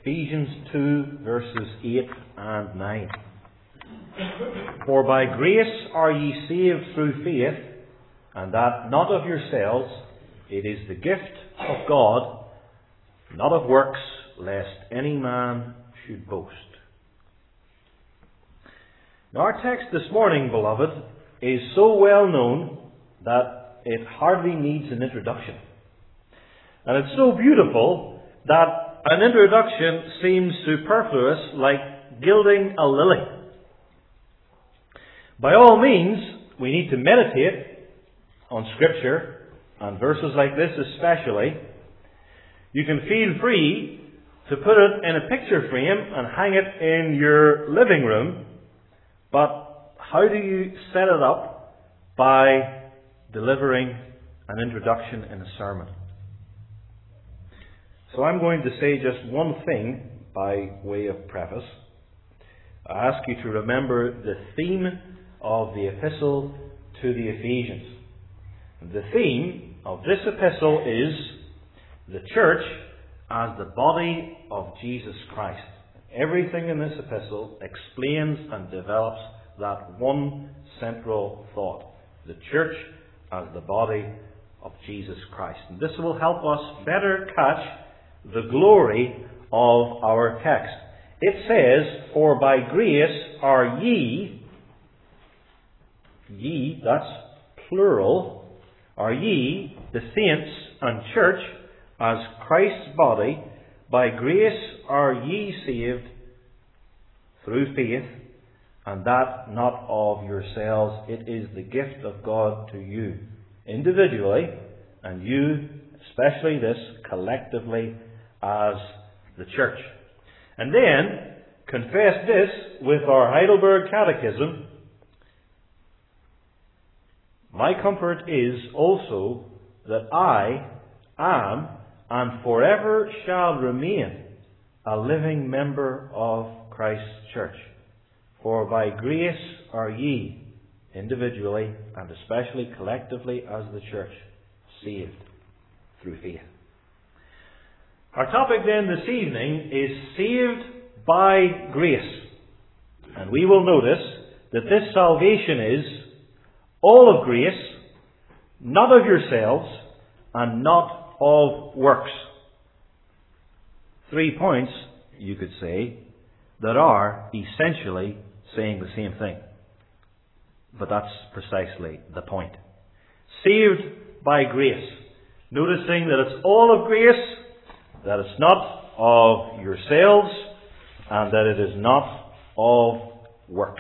Ephesians 2, verses 8 and 9. For by grace are ye saved through faith, and that not of yourselves, it is the gift of God, not of works, lest any man should boast. Now, our text this morning, beloved, is so well known that it hardly needs an introduction. And it's so beautiful that an introduction seems superfluous, like gilding a lily. By all means, we need to meditate on Scripture, and verses like this especially. You can feel free to put it in a picture frame and hang it in your living room, but how do you set it up? By delivering an introduction in a sermon. So I'm going to say just one thing by way of preface. I ask you to remember the theme of the epistle to the Ephesians. The theme of this epistle is the church as the body of Jesus Christ. Everything in this epistle explains and develops that one central thought. The church as the body of Jesus Christ. And this will help us better catch the glory of our text. It says, for by grace are ye, that's plural, are ye, the saints and church, as Christ's body, by grace are ye saved through faith, and that not of yourselves, it is the gift of God to you, individually, and you, especially this, collectively, as the church. And then, confess this with our Heidelberg Catechism, my comfort is also that I am and forever shall remain a living member of Christ's church. For by grace are ye, individually and especially collectively as the church, saved through faith. Our topic then this evening is saved by grace. And we will notice that this salvation is all of grace, not of yourselves, and not of works. 3 points, you could say, that are essentially saying the same thing. But that's precisely the point. Saved by grace. Noticing that it's all of grace, that it's not of yourselves, and that it is not of works.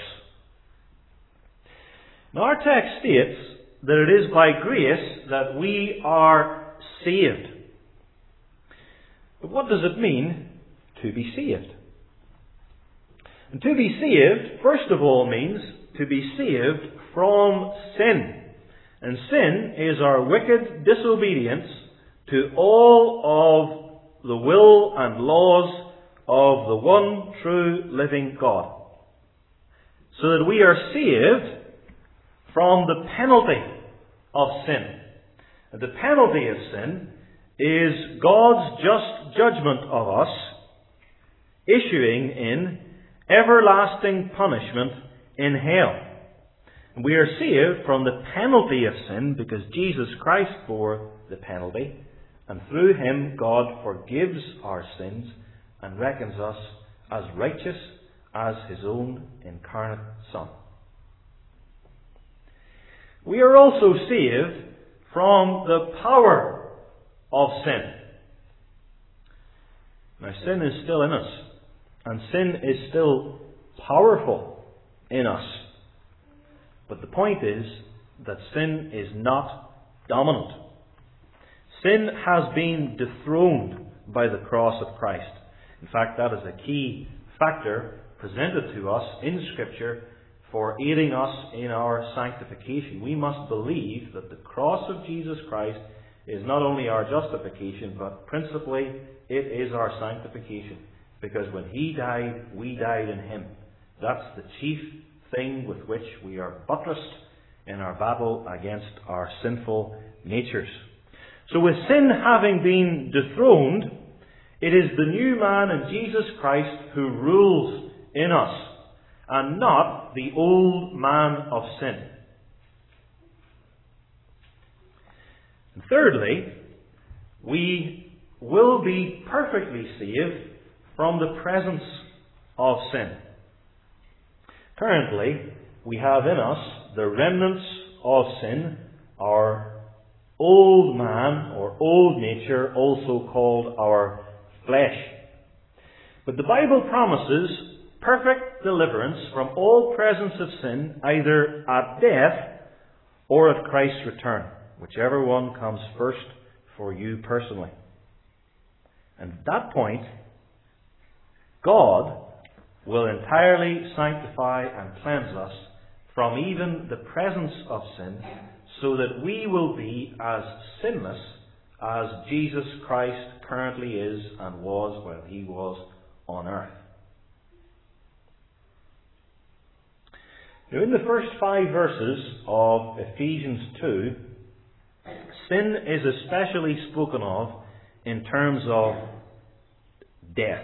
Now, our text states that it is by grace that we are saved. But what does it mean to be saved? And to be saved, first of all, means to be saved from sin. And sin is our wicked disobedience to all of the will and laws of the one true living God. So that we are saved from the penalty of sin. And the penalty of sin is God's just judgment of us, issuing in everlasting punishment in hell. And we are saved from the penalty of sin because Jesus Christ bore the penalty, and through Him God forgives our sins and reckons us as righteous as His own incarnate Son. We are also saved from the power of sin. Now, sin is still in us, and sin is still powerful in us. But the point is that sin is not dominant. Sin has been dethroned by the cross of Christ. In fact, that is a key factor presented to us in Scripture for aiding us in our sanctification. We must believe that the cross of Jesus Christ is not only our justification, but principally it is our sanctification. Because when He died, we died in Him. That's the chief thing with which we are buttressed in our battle against our sinful natures. So with sin having been dethroned, It is the new man in Jesus Christ who rules in us, and not the old man of sin. And thirdly, we will be perfectly saved from the presence of sin. Currently, we have in us the remnants of sin, our old man or old nature, also called our flesh. But the Bible promises perfect deliverance from all presence of sin, either at death or at Christ's return, whichever one comes first for you personally. And at that point, God will entirely sanctify and cleanse us from even the presence of sin, so that we will be as sinless as Jesus Christ currently is and was while he was on earth. Now, in the first 5 verses of Ephesians 2, sin is especially spoken of in terms of death.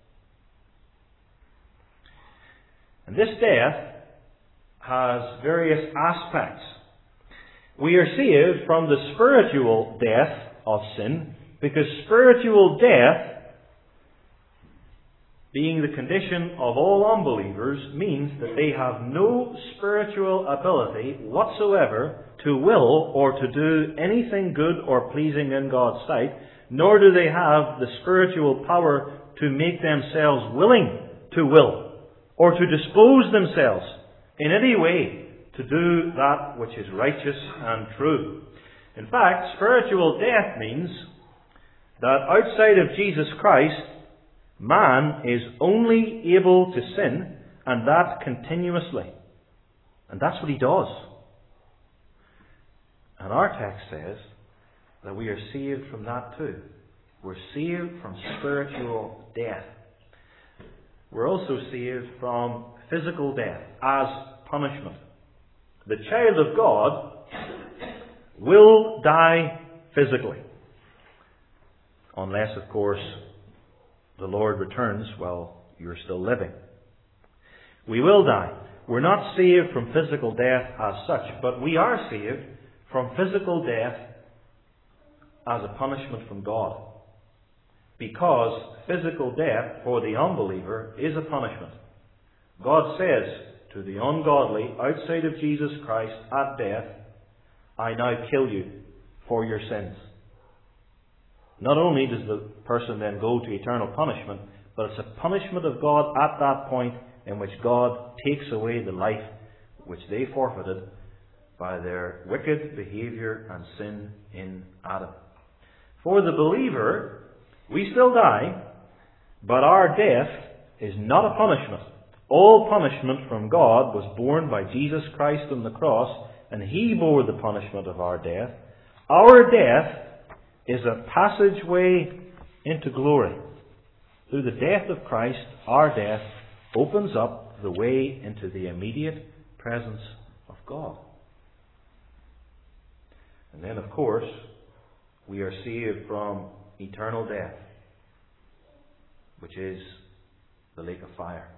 And this death has various aspects. We are saved from the spiritual death of sin, because spiritual death, being the condition of all unbelievers, means that they have no spiritual ability whatsoever to will or to do anything good or pleasing in God's sight, nor do they have the spiritual power to make themselves willing to will, or to dispose themselves in any way to do that which is righteous and true. In fact, spiritual death means that outside of Jesus Christ, man is only able to sin, and that continuously. And that's what he does. And our text says that we are saved from that too. We're saved from spiritual death. We're also saved from physical death as punishment. The child of God will die physically. Unless, of course, the Lord returns while you're still living. We will die. We're not saved from physical death as such, but we are saved from physical death as a punishment from God. Because physical death for the unbeliever is a punishment. God says to the ungodly outside of Jesus Christ at death, I now kill you for your sins. Not only does the person then go to eternal punishment, but it's a punishment of God at that point in which God takes away the life which they forfeited by their wicked behaviour and sin in Adam. For the believer, we still die, but our death is not a punishment. All punishment from God was borne by Jesus Christ on the cross, and He bore the punishment of our death. Our death is a passageway into glory. Through the death of Christ, our death opens up the way into the immediate presence of God. And then, of course, we are saved from eternal death, which is the lake of fire.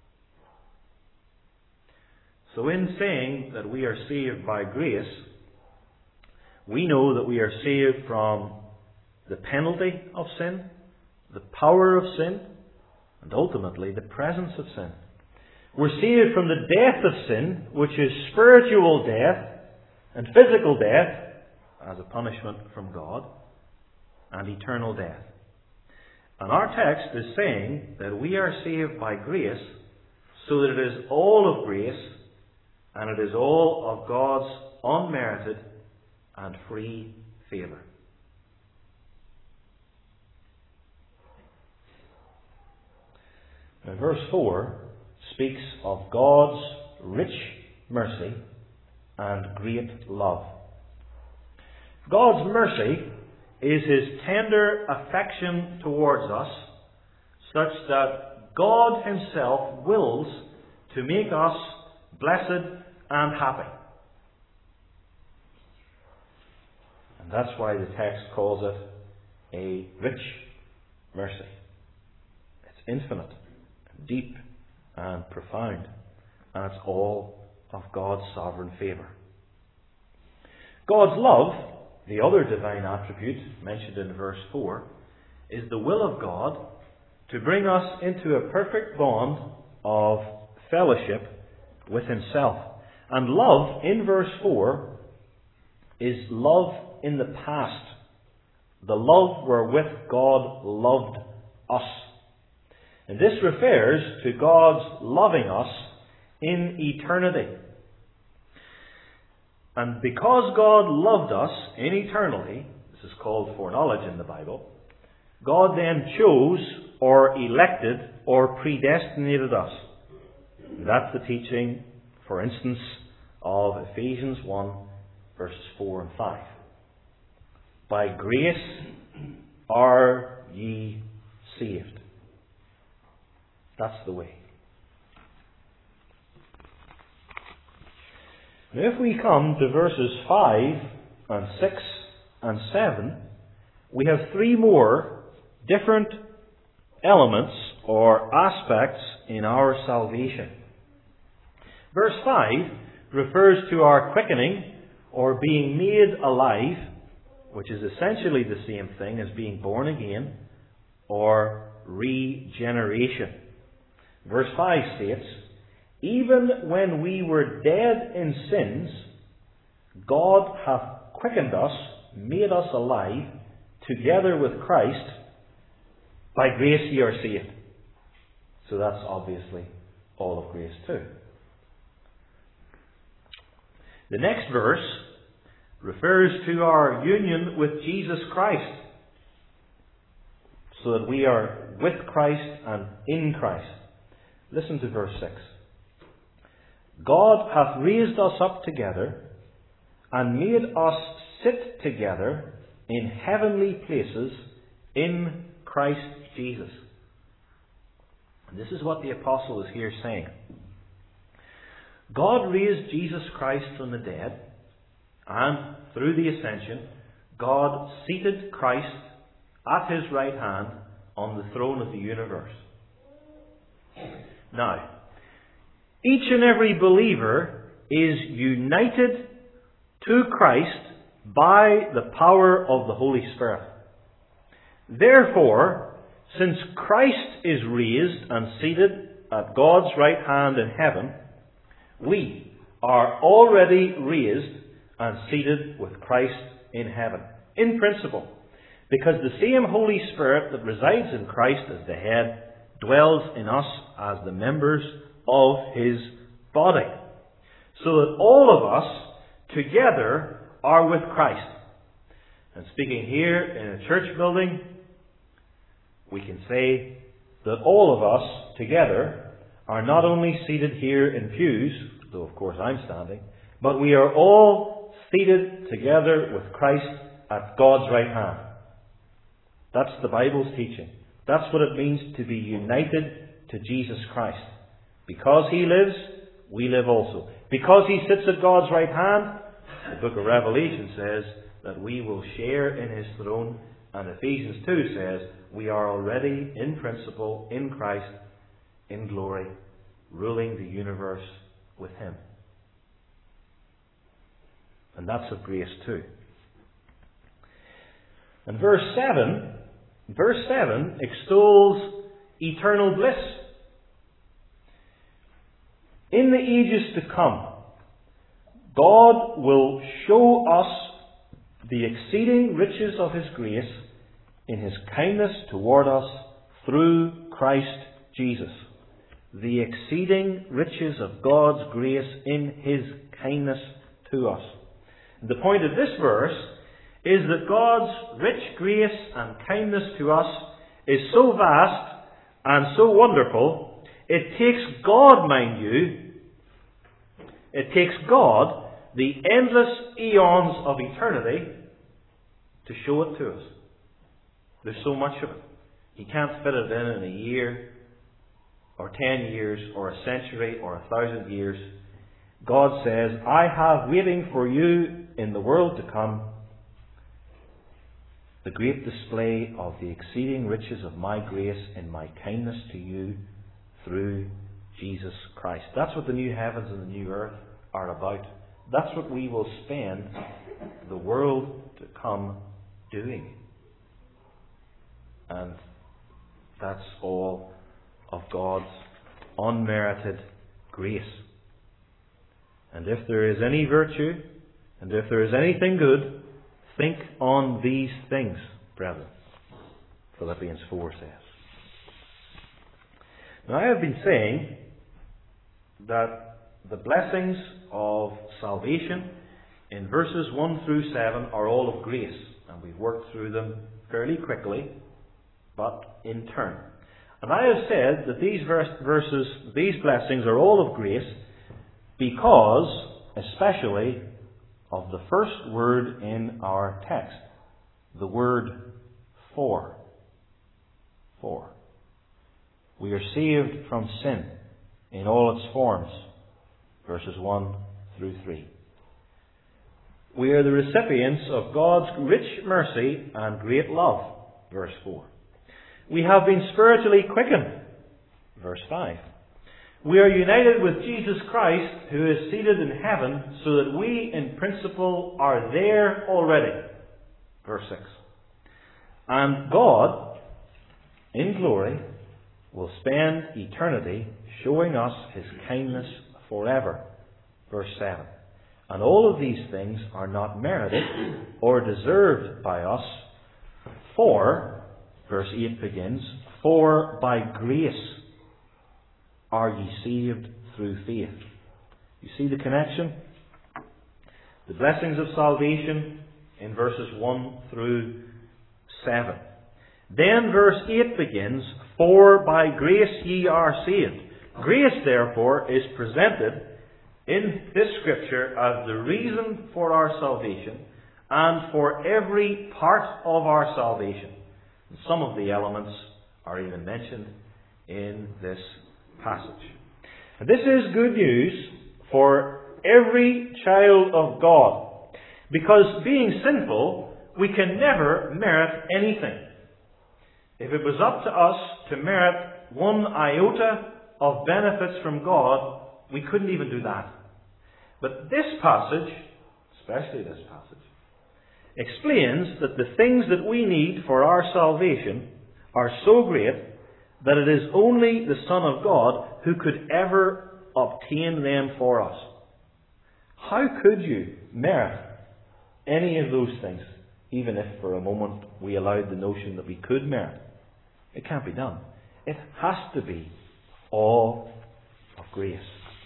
So in saying that we are saved by grace, we know that we are saved from the penalty of sin, the power of sin, and ultimately the presence of sin. We're saved from the death of sin, which is spiritual death and physical death as a punishment from God, and eternal death. And our text is saying that we are saved by grace, so that it is all of grace, and it is all of God's unmerited and free favour. Now, verse 4 speaks of God's rich mercy and great love. God's mercy is His tender affection towards us, such that God Himself wills to make us blessed and happy. And that's why the text calls it a rich mercy. infinite, deep, and profound. And it's all of God's sovereign favour. God's love, the other divine attribute mentioned in verse 4, is the will of God to bring us into a perfect bond of fellowship with Himself. And love, in verse 4, is love in the past. The love wherewith God loved us. And this refers to God's loving us in eternity. And because God loved us in eternity, this is called foreknowledge in the Bible, God then chose or elected or predestinated us. That's the teaching, for instance, of Ephesians 1, verses 4 and 5. By grace are ye saved. That's the way. Now if we come to verses 5 and 6 and 7, we have three more different elements or aspects in our salvation. Verse 5 refers to our quickening or being made alive, which is essentially the same thing as being born again or regeneration. Verse 5 states, even when we were dead in sins, God hath quickened us, made us alive, together with Christ. By grace ye are saved. So that's obviously all of grace too. The next verse refers to our union with Jesus Christ, so that we are with Christ and in Christ. Listen to verse 6. God hath raised us up together and made us sit together in heavenly places in Christ Jesus. And this is what the apostle is here saying. God raised Jesus Christ from the dead, and through the ascension, God seated Christ at His right hand on the throne of the universe. Now, each and every believer is united to Christ by the power of the Holy Spirit. Therefore, since Christ is raised and seated at God's right hand in heaven, we are already raised and seated with Christ in heaven, in principle, because the same Holy Spirit that resides in Christ as the head dwells in us as the members of His body, so that all of us together are with Christ. And speaking here in a church building, we can say that all of us together are not only seated here in pews, though of course I'm standing, but we are all seated together with Christ at God's right hand. That's the Bible's teaching. That's what it means to be united to Jesus Christ. Because He lives, we live also. Because He sits at God's right hand, the book of Revelation says that we will share in His throne, and Ephesians 2 says we are already in principle in Christ, in glory, ruling the universe with Him. And that's of grace too. And verse 7 extols eternal bliss. In the ages to come, God will show us the exceeding riches of His grace in His kindness toward us through Christ Jesus. The exceeding riches of God's grace in His kindness to us. The point of this verse is that God's rich grace and kindness to us is so vast and so wonderful, it takes God, mind you, it takes God, the endless eons of eternity, to show it to us. There's so much of it. He can't fit it in a year, or 10 years, or a century, or 1,000 years. God says, I have waiting for you in the world to come the great display of the exceeding riches of my grace in my kindness to you through Jesus Christ. That's what the new heavens and the new earth are about. That's what we will spend the world to come doing. And that's all of God's unmerited grace. And if there is any virtue, and if there is anything good, think on these things, brethren. Philippians 4 says. Now, I have been saying that the blessings of salvation in verses 1 through 7 are all of grace. And we've worked through them fairly quickly, but in turn. And I have said that these verses, these blessings are all of grace because, especially, of the first word in our text, the word for. For. We are saved from sin in all its forms, verses 1 through 3. We are the recipients of God's rich mercy and great love, verse 4. We have been spiritually quickened, verse 5. We are united with Jesus Christ, who is seated in heaven, so that we, in principle, are there already, verse 6. And God, in glory, will spend eternity showing us His kindness forever, verse 7. And all of these things are not merited or deserved by us, for, verse 8 begins, for by grace are ye saved through faith. You see the connection? The blessings of salvation in verses 1 through 7. Then verse 8 begins, for by grace ye are saved. Grace, therefore, is presented in this scripture as the reason for our salvation and for every part of our salvation. And some of the elements are even mentioned in this passage. And this is good news for every child of God, because being sinful, we can never merit anything. If it was up to us to merit one iota of benefits from God, we couldn't even do that. But this passage, especially this passage, explains that the things that we need for our salvation are so great that it is only the Son of God who could ever obtain them for us. How could you merit any of those things, even if for a moment we allowed the notion that we could merit? It can't be done. It has to be all of grace.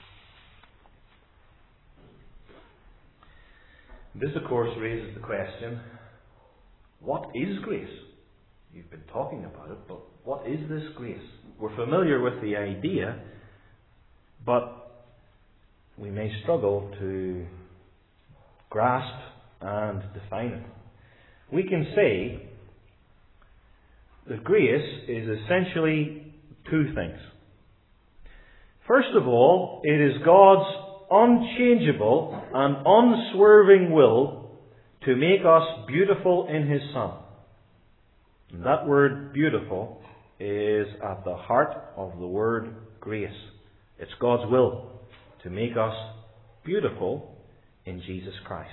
This, of course, raises the question, what is grace? You've been talking about it, but what is this grace? We're familiar with the idea, but we may struggle to grasp and define it. We can say that grace is essentially two things. First of all, it is God's unchangeable and unswerving will to make us beautiful in His Son. And that word beautiful is at the heart of the word grace. It's God's will to make us beautiful in Jesus Christ.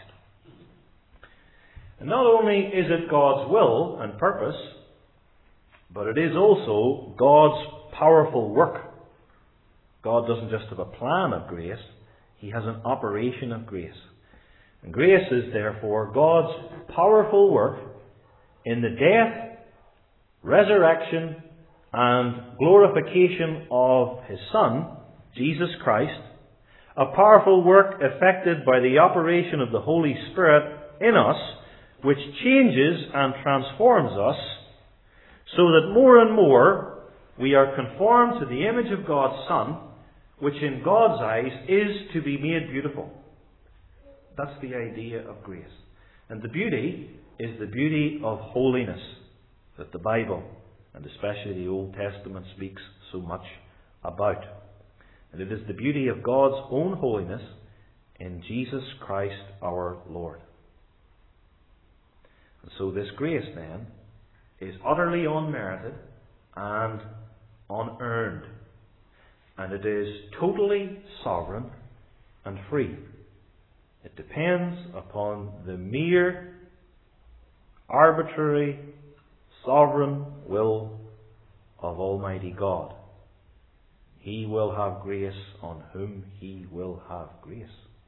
And not only is it God's will and purpose, but it is also God's powerful work. God doesn't just have a plan of grace, He has an operation of grace. And grace is therefore God's powerful work in the death, resurrection, and glorification of His Son, Jesus Christ, a powerful work effected by the operation of the Holy Spirit in us, which changes and transforms us, so that more and more we are conformed to the image of God's Son, which in God's eyes is to be made beautiful. That's the idea of grace. And the beauty is the beauty of holiness that the Bible, and especially the Old Testament, speaks so much about. And it is the beauty of God's own holiness in Jesus Christ our Lord. And so this grace then is utterly unmerited and unearned. And it is totally sovereign and free. It depends upon the mere arbitrary, sovereign will of Almighty God. He will have grace on whom He will have grace.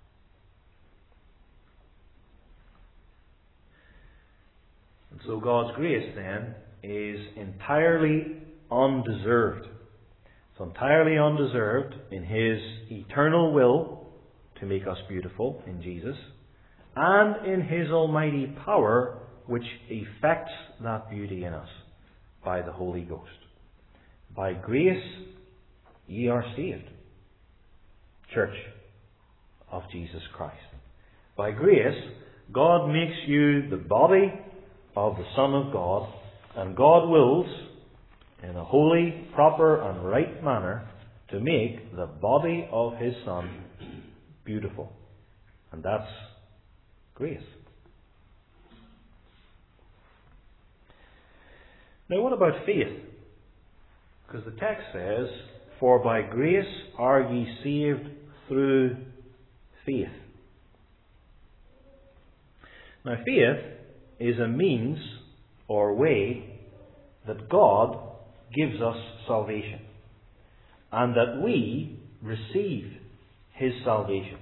And so God's grace then is entirely undeserved. It's entirely undeserved in His eternal will to make us beautiful in Jesus, and in His almighty power which effects that beauty in us by the Holy Ghost. By grace ye are saved, Church of Jesus Christ. By grace, God makes you the body of the Son of God, and God wills, in a holy, proper and right manner, to make the body of His Son beautiful. And that's grace. Now what about faith? Because the text says, "For by grace are ye saved through faith." Now faith is a means or way that God gives us salvation, and that we receive His salvation.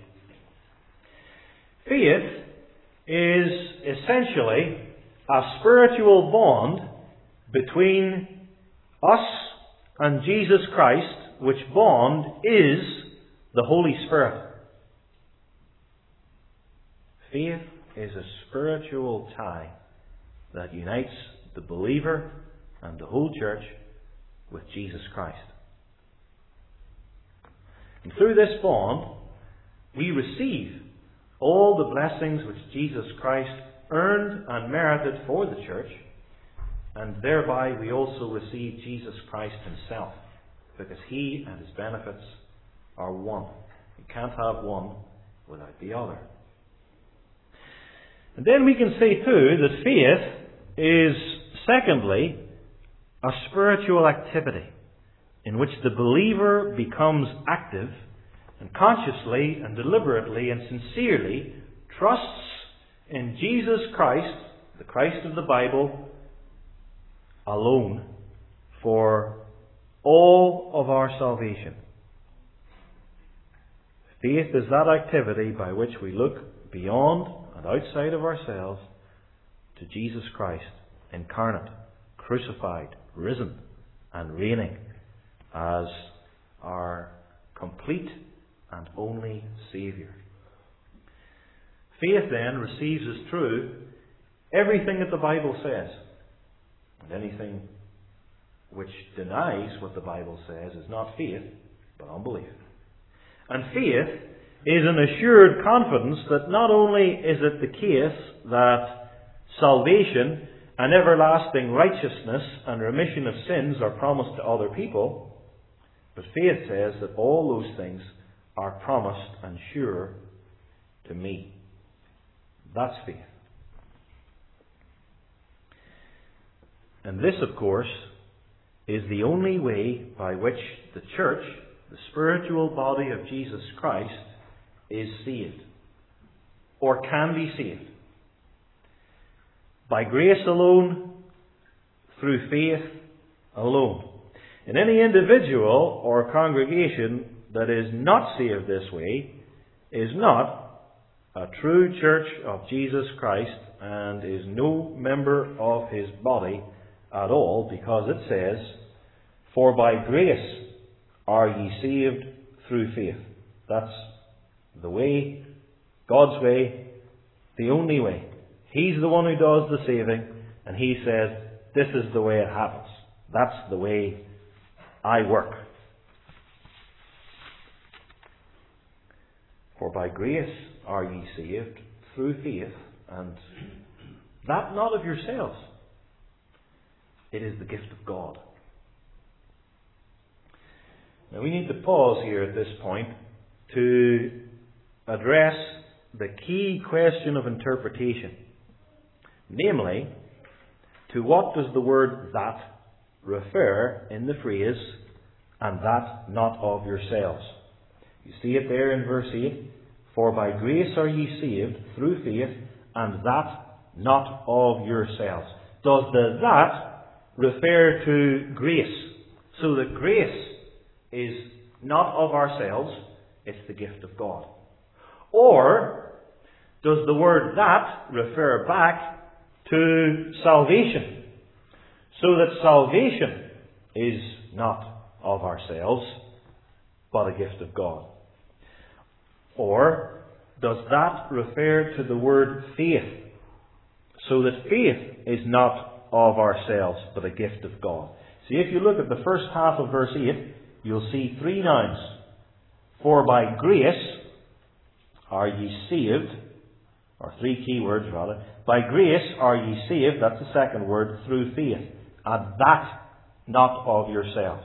Faith is essentially a spiritual bond between us and Jesus Christ, which bond is the Holy Spirit. Faith is a spiritual tie that unites the believer and the whole church with Jesus Christ. And through this bond, we receive all the blessings which Jesus Christ earned and merited for the church, and thereby we also receive Jesus Christ Himself, because He and His benefits are one. You can't have one without the other. And then we can say too that faith is, secondly, a spiritual activity in which the believer becomes active and consciously and deliberately and sincerely trusts in Jesus Christ, the Christ of the Bible, alone for all of our salvation. Faith is that activity by which we look beyond and outside of ourselves to Jesus Christ, incarnate, crucified, risen, and reigning as our complete and only Saviour. Faith then receives as true everything that the Bible says. And anything which denies what the Bible says is not faith, but unbelief. And faith is an assured confidence that not only is it the case that salvation and everlasting righteousness and remission of sins are promised to other people, but faith says that all those things are promised and sure to me. That's faith. And this, of course, is the only way by which the church, the spiritual body of Jesus Christ, is saved, or can be saved. By grace alone, through faith alone. And any individual or congregation that is not saved this way is not a true church of Jesus Christ and is no member of His body at all, because it says, "For by grace are ye saved through faith." That's the way, God's way, the only way. He's the one who does the saving, and He says, this is the way it happens. That's the way I work. For by grace are ye saved through faith, and that not of yourselves. It is the gift of God. Now we need to pause here at this point to address the key question of interpretation. Namely, to what does the word that refer in the phrase, and that not of yourselves? You see it there in verse 8. For by grace are ye saved through faith, and that not of yourselves. Does the that refer to grace? So that grace is not of ourselves, it's the gift of God. Or does the word that refer back to salvation? So that salvation is not of ourselves, but a gift of God. Or does that refer to the word faith? So that faith is not of ourselves, but a gift of God. See, if you look at the first half of verse 8, you'll see three nouns. For by grace are ye saved, or three key words rather. By grace are ye saved, that's the second word, through faith. And that not of yourselves.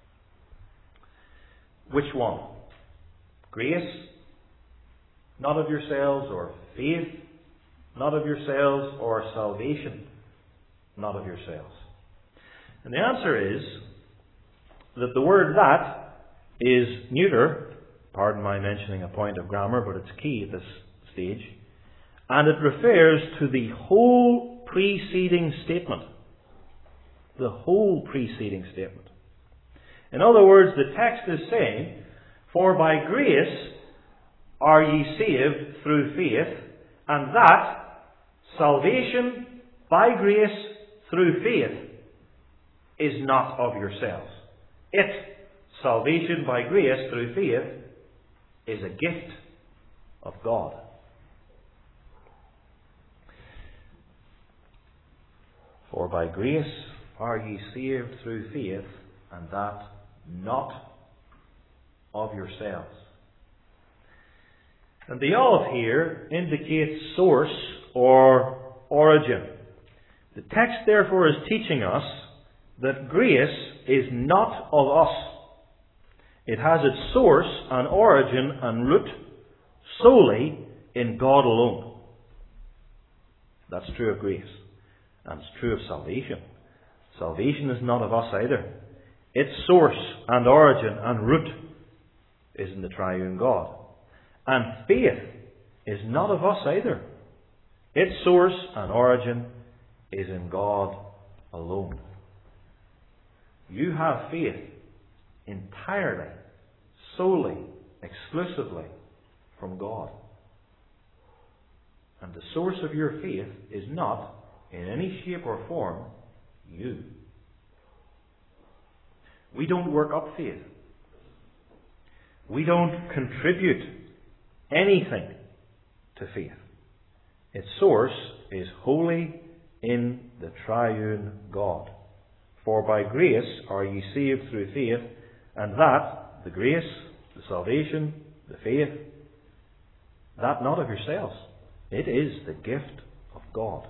Which one? Grace, not of yourselves, or faith, not of yourselves, or salvation, not of yourselves? And the answer is that the word that is neuter. Pardon my mentioning a point of grammar, but it's key at this stage. And it refers to the whole preceding statement. The whole preceding statement. In other words, the text is saying, for by grace are ye saved through faith, and that salvation by grace through faith is not of yourselves. Salvation by grace through faith, is a gift of God. For by grace are ye saved through faith, and that not of yourselves. And the of here indicates source or origin. The text therefore is teaching us that grace is not of us. It has its source and origin and root solely in God alone. That's true of grace. And it's true of salvation. Salvation is not of us either. Its source and origin and root is in the triune God. And faith is not of us either. Its source and origin is in God alone. You have faith entirely, solely, exclusively from God. And the source of your faith is not, in any shape or form, you. We don't work up faith. We don't contribute anything to faith. Its source is wholly in the triune God. For by grace are ye saved through faith, and that, the grace, the salvation, the faith, that not of yourselves. It is the gift of God.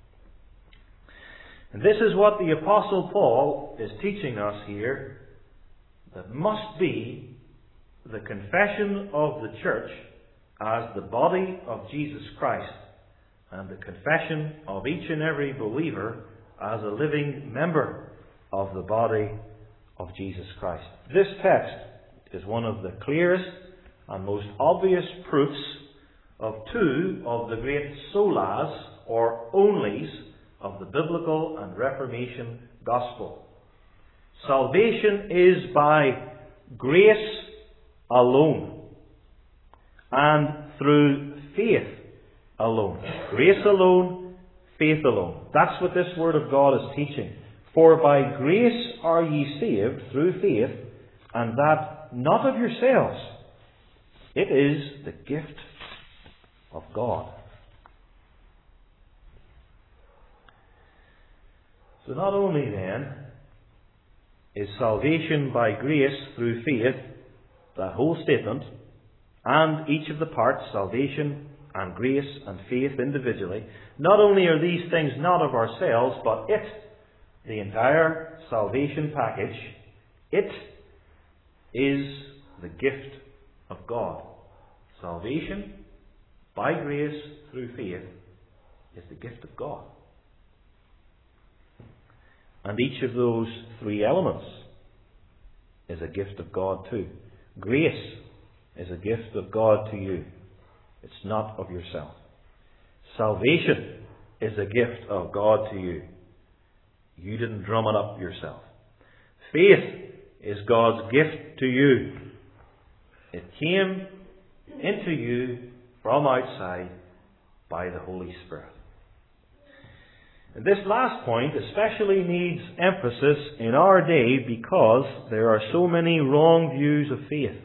And this is what the Apostle Paul is teaching us here, that must be the confession of the church as the body of Jesus Christ, and the confession of each and every believer as a living member of the body of Jesus Christ. This text is one of the clearest and most obvious proofs of two of the great solas, or onlys, of the biblical and Reformation gospel. Salvation is by grace alone, and through faith alone. Grace alone, faith alone. That's what this Word of God is teaching. For by grace are ye saved through faith, and that not of yourselves. It is the gift of God. So not only then is salvation by grace through faith, that whole statement, and each of the parts, salvation and grace and faith individually, not only are these things not of ourselves, but the entire salvation package, it is the gift of God. Salvation by grace through faith is the gift of God. And each of those three elements is a gift of God too. Grace is a gift of God to you. It's not of yourself. Salvation is a gift of God to you. You didn't drum it up yourself. Faith is God's gift to you. It came into you from outside by the Holy Spirit. And this last point especially needs emphasis in our day because there are so many wrong views of faith.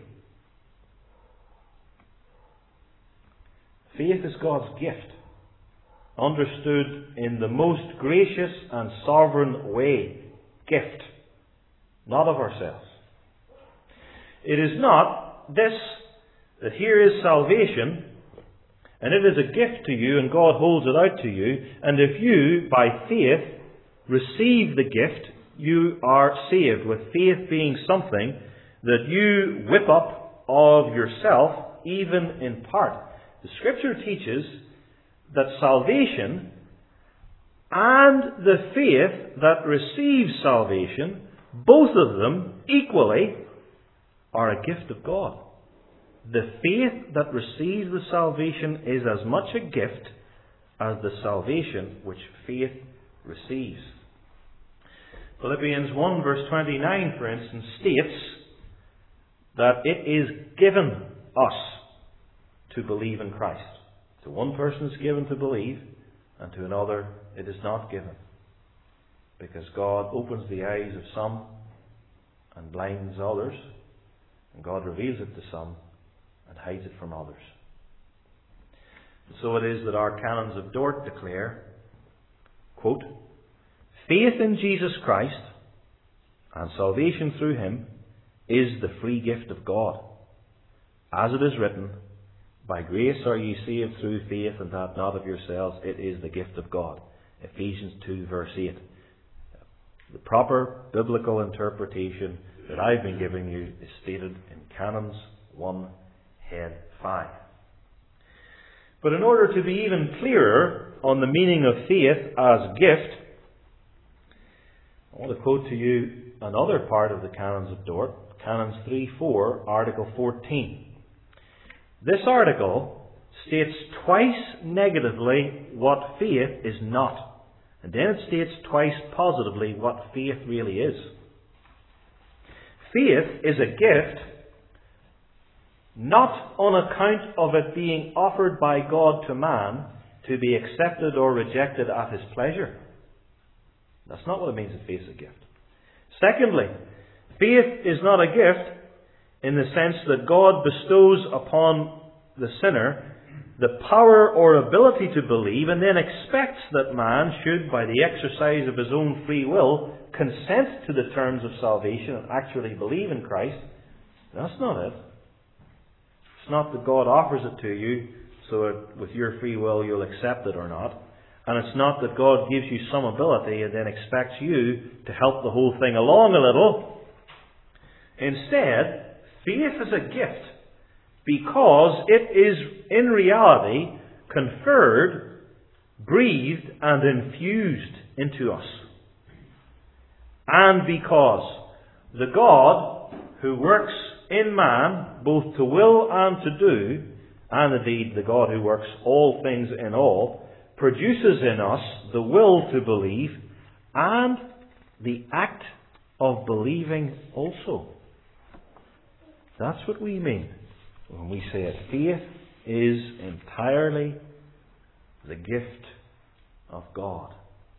Faith is God's gift, understood in the most gracious and sovereign way. Gift, not of ourselves. It is not this, that here is salvation, and it is a gift to you, and God holds it out to you, and if you, by faith, receive the gift, you are saved, with faith being something that you whip up of yourself, even in part. The Scripture teaches that salvation and the faith that receives salvation, both of them equally, are a gift of God. The faith that receives the salvation is as much a gift as the salvation which faith receives. Philippians 1 verse 29, for instance, states that it is given us to believe in Christ. To one person it's given to believe, and to another it is not given. Because God opens the eyes of some and blinds others, and God reveals it to some and hides it from others. And so it is that our canons of Dort declare, quote, faith in Jesus Christ and salvation through Him is the free gift of God. As it is written, by grace are ye saved through faith, and that not of yourselves, it is the gift of God. Ephesians 2 verse 8. The proper biblical interpretation that I've been giving you is stated in Canons 1, Head 5. But in order to be even clearer on the meaning of faith as gift, I want to quote to you another part of the Canons of Dort, Canons 3:4, Article 14. This article states twice negatively what faith is not, and then it states twice positively what faith really is. Faith is a gift not on account of it being offered by God to man to be accepted or rejected at His pleasure. That's not what it means that faith is a gift. Secondly, faith is not a gift in the sense that God bestows upon the sinner the power or ability to believe and then expects that man should, by the exercise of his own free will, consent to the terms of salvation and actually believe in Christ. That's not it. It's not that God offers it to you so that with your free will you'll accept it or not. And it's not that God gives you some ability and then expects you to help the whole thing along a little. Instead, faith is a gift because it is in reality conferred, breathed and infused into us. And because the God who works in man both to will and to do, and indeed the God who works all things in all, produces in us the will to believe and the act of believing also. That's what we mean when we say it. Faith is entirely the gift of God.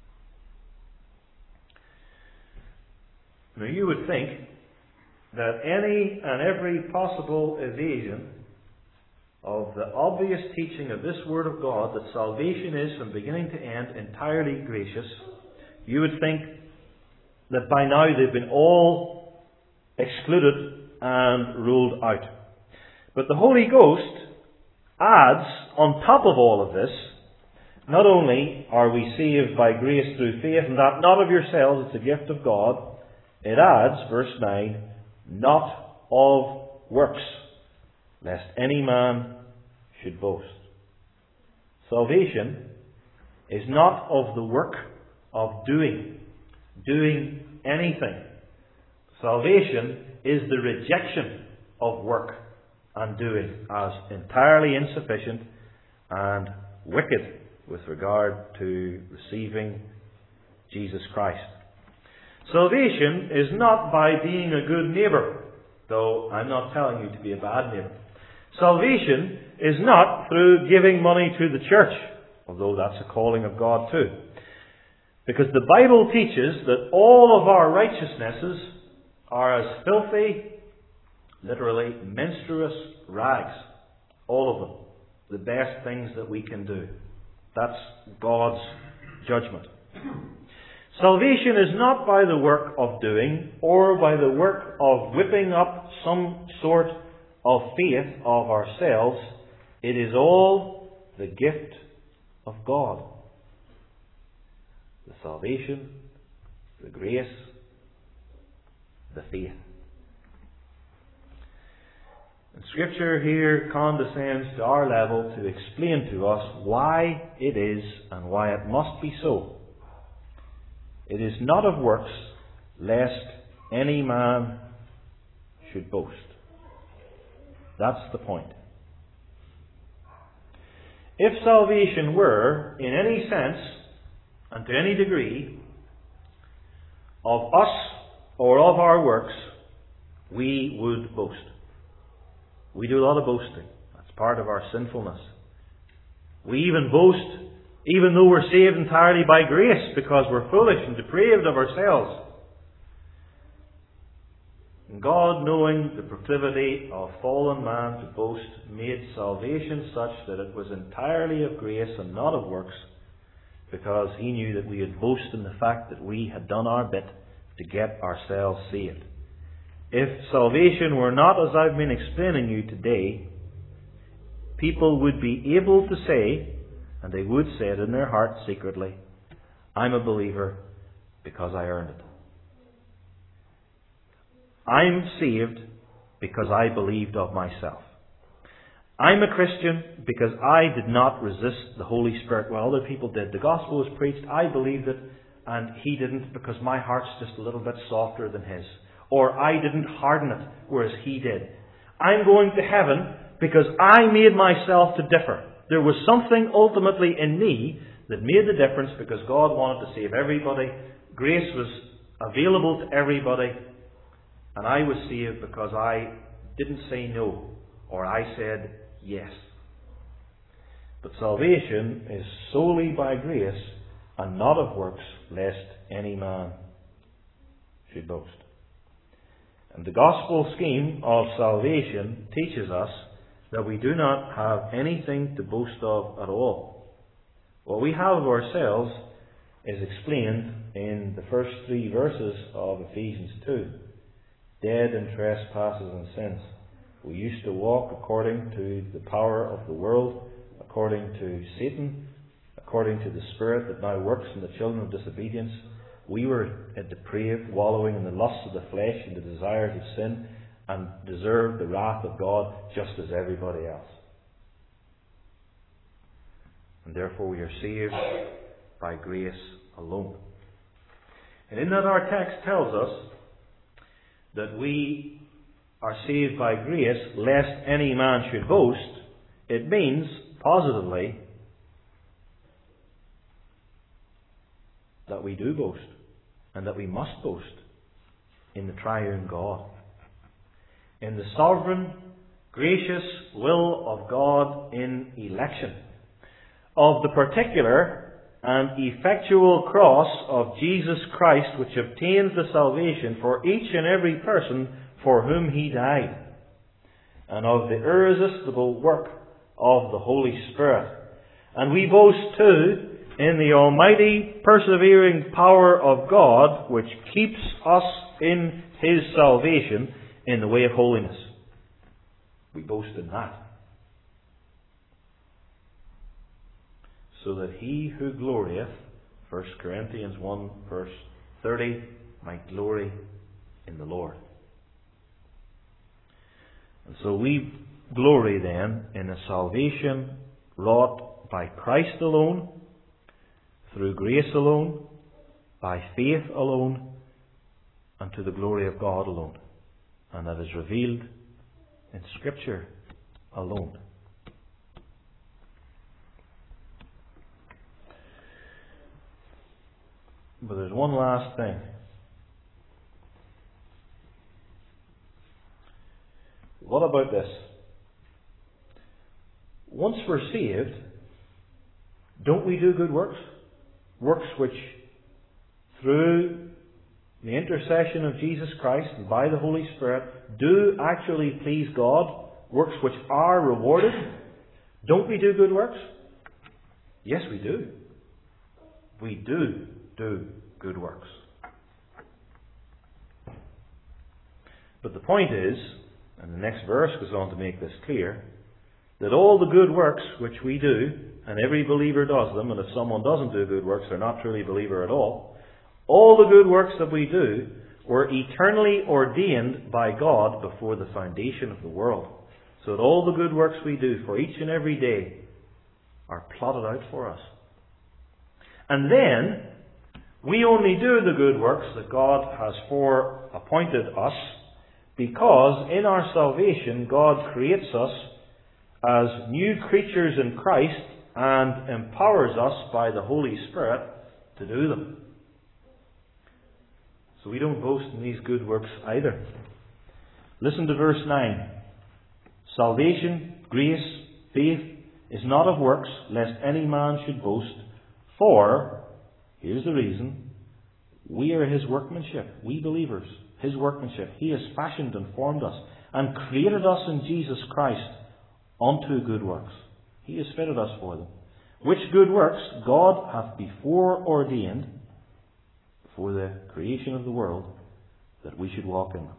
Now you would think that any and every possible evasion of the obvious teaching of this Word of God, that salvation is from beginning to end entirely gracious, you would think that by now they've been all excluded and ruled out. But the Holy Ghost adds, on top of all of this, not only are we saved by grace through faith, and that not of yourselves, it's a gift of God, it adds, verse 9, not of works, lest any man should boast. Salvation is not of the work of doing. doing anything. Salvation is the rejection of work and doing as entirely insufficient and wicked with regard to receiving Jesus Christ. Salvation is not by being a good neighbour, though I'm not telling you to be a bad neighbour. Salvation is not through giving money to the church, although that's a calling of God too. Because the Bible teaches that all of our righteousnesses are as filthy, literally menstruous rags. All of them. The best things that we can do. That's God's judgment. Salvation is not by the work of doing or by the work of whipping up some sort of faith of ourselves. It is all the gift of God. The salvation, the grace, the faith. And Scripture here condescends to our level to explain to us why it is and why it must be so. It is not of works, lest any man should boast. That's the point. If salvation were, in any sense and to any degree, of us or of our works, we would boast. We do a lot of boasting. That's part of our sinfulness. We even boast even though we're saved entirely by grace, because we're foolish and depraved of ourselves. And God, knowing the proclivity of fallen man to boast, made salvation such that it was entirely of grace and not of works, because He knew that we would boast in the fact that we had done our bit to get ourselves saved. If salvation were not as I've been explaining you today, people would be able to say, and they would say it in their heart secretly, I'm a believer because I earned it. I'm saved because I believed of myself. I'm a Christian because I did not resist the Holy Spirit while other people did. The gospel was preached, I believed it, and He didn't, because my heart's just a little bit softer than His. Or I didn't harden it, whereas He did. I'm going to heaven because I made myself to differ. There was something ultimately in me that made the difference, because God wanted to save everybody. Grace was available to everybody. And I was saved because I didn't say no, or I said yes. But salvation is solely by grace and not of works, lest any man should boast. And the gospel scheme of salvation teaches us that we do not have anything to boast of at all. What we have of ourselves is explained in the first 3 verses of Ephesians 2. Dead in trespasses and sins. We used to walk according to the power of the world, according to Satan, according to the spirit that now works in the children of disobedience. We were depraved, wallowing in the lusts of the flesh and the desires of sin, and deserved the wrath of God just as everybody else. And therefore we are saved by grace alone. And in that our text tells us that we are saved by grace lest any man should boast, it means, positively, that we do boast, and that we must boast in the triune God. In the sovereign, gracious will of God in election, of the particular and effectual cross of Jesus Christ, which obtains the salvation for each and every person for whom He died, and of the irresistible work of the Holy Spirit. And we boast too in the almighty persevering power of God, which keeps us in His salvation in the way of holiness. We boast in that. So that he who glorieth, 1 Corinthians 1 verse 30, might glory in the Lord. And so we glory then in a salvation wrought by Christ alone, through grace alone, by faith alone and to the glory of God alone, and that is revealed in Scripture alone. But there's one last thing. What about this? Once we're saved, don't we do good works? Works which, through the intercession of Jesus Christ and by the Holy Spirit, do actually please God. Works which are rewarded. Don't we do good works? Yes, we do. We do good works. But the point is, and the next verse goes on to make this clear, that all the good works which we do, and every believer does them, and if someone doesn't do good works, they're not truly a believer at all the good works that we do were eternally ordained by God before the foundation of the world. So that all the good works we do for each and every day are plotted out for us. And then, we only do the good works that God has appointed us, because in our salvation God creates us as new creatures in Christ and empowers us by the Holy Spirit to do them. So we don't boast in these good works either. Listen to verse 9. Salvation, grace, faith is not of works, lest any man should boast. For, here's the reason, we are His workmanship, we believers, His workmanship. He has fashioned and formed us and created us in Jesus Christ unto good works. He has fitted us for them. Which good works God hath before ordained, before the creation of the world, that we should walk in them.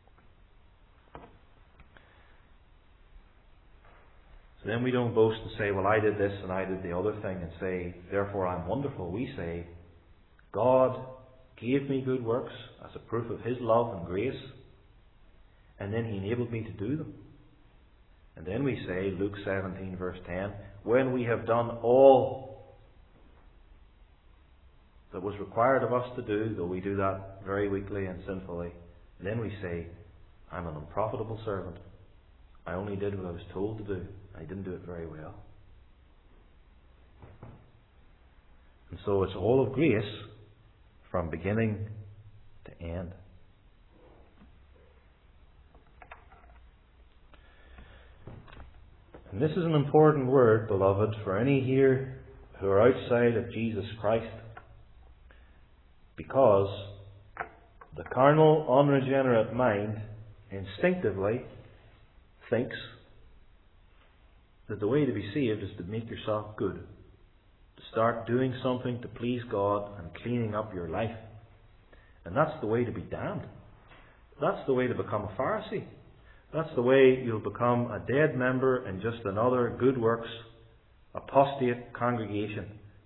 So then we don't boast and say, well, I did this and I did the other thing, and say, therefore I'm wonderful. We say, God gave me good works as a proof of His love and grace, and then He enabled me to do them. And then we say, Luke 17 verse 10, when we have done all that was required of us to do, though we do that very weakly and sinfully, then we say, I'm an unprofitable servant. I only did what I was told to do. I didn't do it very well. And so it's all of grace from beginning to end. And this is an important word, beloved, for any here who are outside of Jesus Christ. Because the carnal, unregenerate mind instinctively thinks that the way to be saved is to make yourself good. To start doing something to please God and cleaning up your life. And that's the way to be damned. That's the way to become a Pharisee. That's the way you'll become a dead member in just another good works, apostate congregation.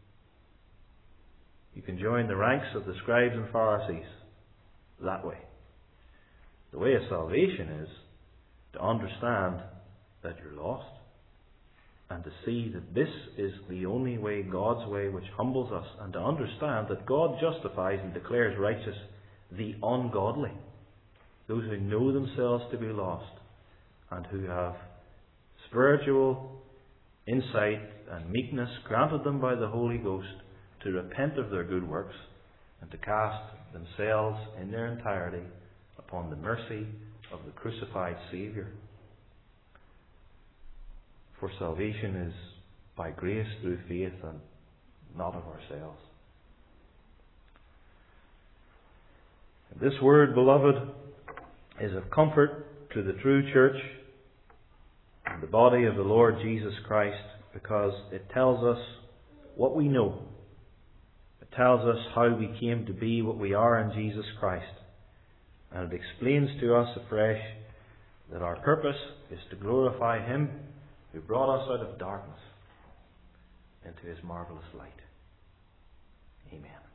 You can join the ranks of the scribes and Pharisees that way. The way of salvation is to understand that you're lost and to see that this is the only way, God's way, which humbles us, and to understand that God justifies and declares righteous the ungodly, those who know themselves to be lost and who have spiritual insight and meekness granted them by the Holy Ghost to repent of their good works and to cast themselves in their entirety upon the mercy of the crucified Saviour. For salvation is by grace through faith and not of ourselves. This word, beloved, is of comfort to the true church and the body of the Lord Jesus Christ, because it tells us what we know. It tells us how we came to be what we are in Jesus Christ. And it explains to us afresh that our purpose is to glorify Him who brought us out of darkness into His marvellous light. Amen.